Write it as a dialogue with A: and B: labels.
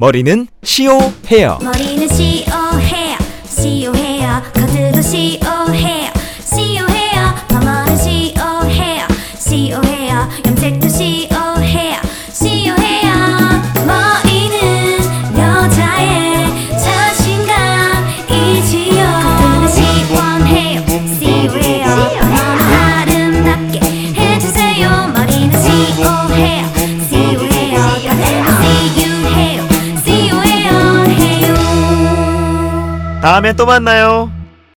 A: 머리는 CO 헤어.
B: 머리는 CO 헤어, CO 헤어, 커트도 CO 헤어, CO 헤어, 파마는 CO 헤어, CO 헤어, 염색도 CO 헤어, CO 헤어. 머리는 여자의 자신감이지요. 커트는 C1 헤어, CO 헤어, 너무 아름답게 해주세요. 머리는 CO 헤어, CO 헤어, 커트는 CU 헤어, CO 헤어.
A: 다음에 또 만나요.